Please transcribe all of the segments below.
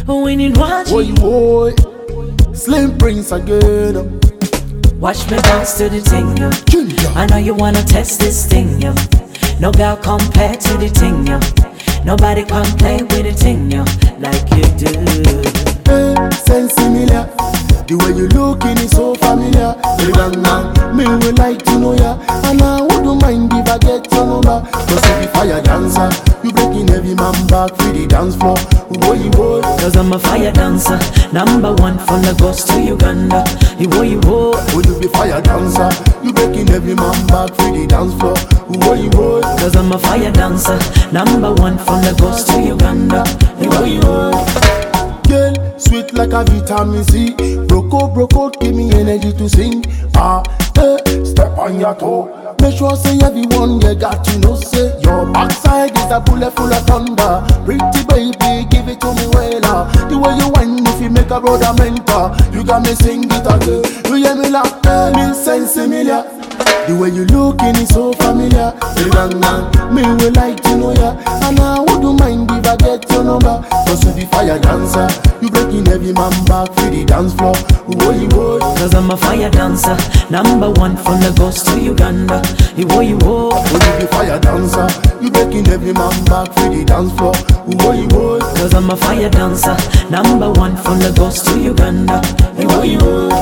winning watch. Boy, boy, Slim Prince again. Watch me bounce to the thing, yo. Ginger. I know you wanna test this thing, yo. No girl compare to the thing, yo. Nobody can play with the thing, yo, like you do. Hey, sense similar. The way you looking is so familiar. Me will like to know ya, and I wouldn't mind if I get your number. Cause you be fire dancer, you breaking every man back for the dance floor. Boy, boy. Cause I'm a fire dancer, #1 from Lagos to Uganda. You boy, you be fire dancer, you breaking every man back for the dance floor. Boy, boy. Cause I'm a fire dancer, #1 from Lagos to Uganda. You boy, Girl, sweet like a vitamin C. Broco, give me energy to sing. Step on your toe. Make sure say everyone you got to know. Say your backside is a bullet full of thunder. Pretty baby, give it to me well. The way you whine, if you make a brother mentor, you got me sing it again. You hear me laugh, me sense similar. The way you looking is so familiar. Me will like to know ya, and I wouldn't mind if I get your number. Cause you be fire dancer, you breaking every man back for the dance floor. Boy, boy. Cause I'm a fire dancer, #1 from Lagos to Uganda. You boy, you be fire dancer, you breaking every man back for the dance floor. Boy, boy. Cause I'm a fire dancer, #1 from Lagos to Uganda. You boy,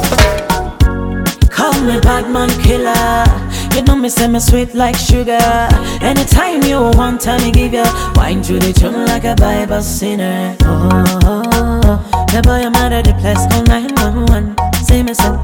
call me bad man killer. You know me say me sweet like sugar. Anytime you want, I me give you wine to the tune like a Bible sinner. The boy I'm out of the place, call 911. Say me so,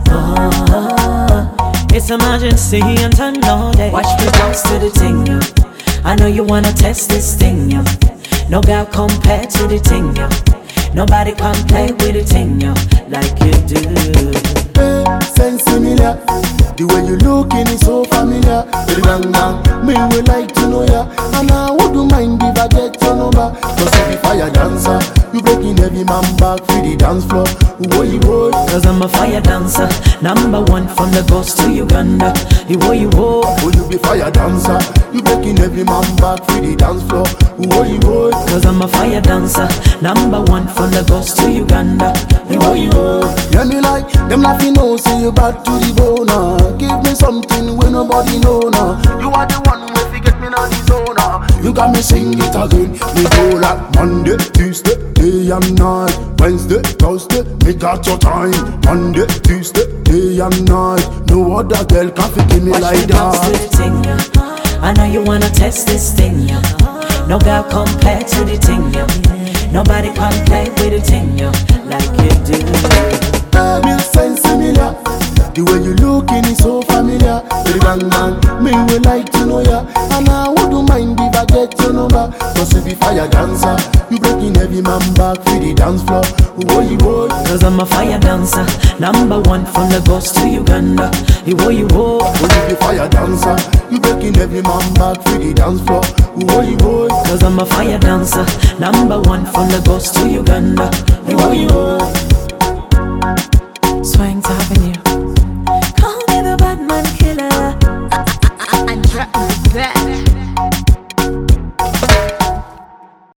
it's emergency and time no day. Watch me bounce to the thing, yo. I know you wanna test this thing, yo. No girl compare to the thing, yo. Nobody can play with the thing, yo, like you do. Hey, sense similar. The way you looking is so familiar. Me will like to know ya, and I wouldn't mind if I get your number. Cause you be fire dancer, you breaking every man back for the dance floor. Boy, boy. Cause I'm a fire dancer, #1 from Lagos to Uganda. You boy, you be fire dancer, you breaking every man back for the dance floor. Boy, boy. Cause I'm a fire dancer, #1 from Lagos to Uganda. You boy, yeah, me like them laughing, no, say you back to the bone. Give me something when nobody know now. You are the one who forget me now the zone. You got me sing it again. Me go like Monday, Tuesday, day and night. Wednesday, Thursday, me got your time. Monday, Tuesday, day and night. No other girl can fit me like that. I know you wanna test this thing, yo. No girl compare to the thing, yo. Nobody can play with the thing, yo, like you do. Me sense similar. The way you looking is so familiar. Me will like to know ya, and I wouldn't mind if I get your number. Cause you be fire dancer, you breaking every man back for the dance floor. Boy, boy. Cause I'm a fire dancer, #1 from Lagos to Uganda. You boy, you be fire dancer, you breaking every man back for the dance floor. Boy, boy. Cause I'm a fire dancer, #1 from Lagos to Uganda. You boy,